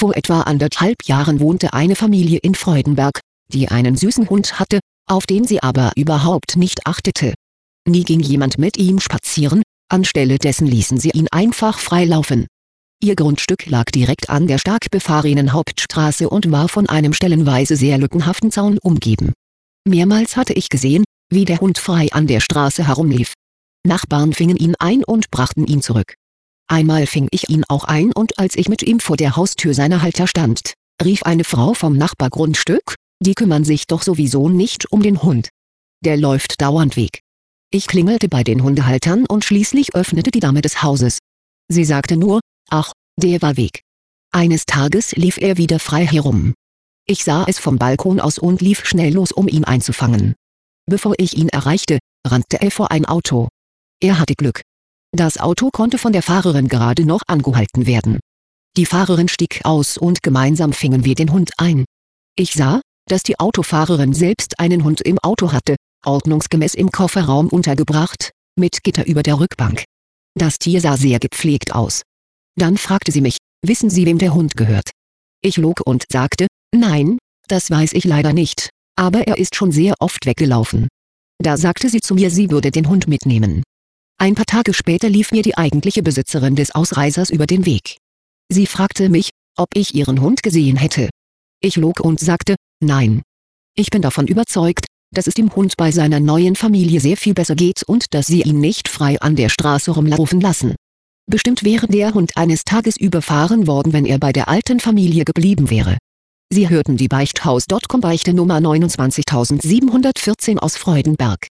Vor etwa 1,5 Jahren wohnte eine Familie in Freudenberg, die einen süßen Hund hatte, auf den sie aber überhaupt nicht achtete. Nie ging jemand mit ihm spazieren, anstelle dessen ließen sie ihn einfach frei laufen. Ihr Grundstück lag direkt an der stark befahrenen Hauptstraße und war von einem stellenweise sehr lückenhaften Zaun umgeben. Mehrmals hatte ich gesehen, wie der Hund frei an der Straße herumlief. Nachbarn fingen ihn ein und brachten ihn zurück. Einmal fing ich ihn auch ein und als ich mit ihm vor der Haustür seiner Halter stand, rief eine Frau vom Nachbargrundstück: „Die kümmern sich doch sowieso nicht um den Hund. Der läuft dauernd weg." Ich klingelte bei den Hundehaltern und schließlich öffnete die Dame des Hauses. Sie sagte nur: „Ach, der war weg." Eines Tages lief er wieder frei herum. Ich sah es vom Balkon aus und lief schnell los, um ihn einzufangen. Bevor ich ihn erreichte, rannte er vor ein Auto. Er hatte Glück. Das Auto konnte von der Fahrerin gerade noch angehalten werden. Die Fahrerin stieg aus und gemeinsam fingen wir den Hund ein. Ich sah, dass die Autofahrerin selbst einen Hund im Auto hatte, ordnungsgemäß im Kofferraum untergebracht, mit Gitter über der Rückbank. Das Tier sah sehr gepflegt aus. Dann fragte sie mich: „Wissen Sie, wem der Hund gehört?" Ich log und sagte: „Nein, das weiß ich leider nicht, aber er ist schon sehr oft weggelaufen." Da sagte sie zu mir, sie würde den Hund mitnehmen. Ein paar Tage später lief mir die eigentliche Besitzerin des Ausreißers über den Weg. Sie fragte mich, ob ich ihren Hund gesehen hätte. Ich log und sagte: „Nein. Ich bin davon überzeugt, dass es dem Hund bei seiner neuen Familie sehr viel besser geht und dass sie ihn nicht frei an der Straße rumlaufen lassen. Bestimmt wäre der Hund eines Tages überfahren worden, wenn er bei der alten Familie geblieben wäre." Sie hörten die Beichthaus.com Beichte Nummer 29714 aus Freudenberg.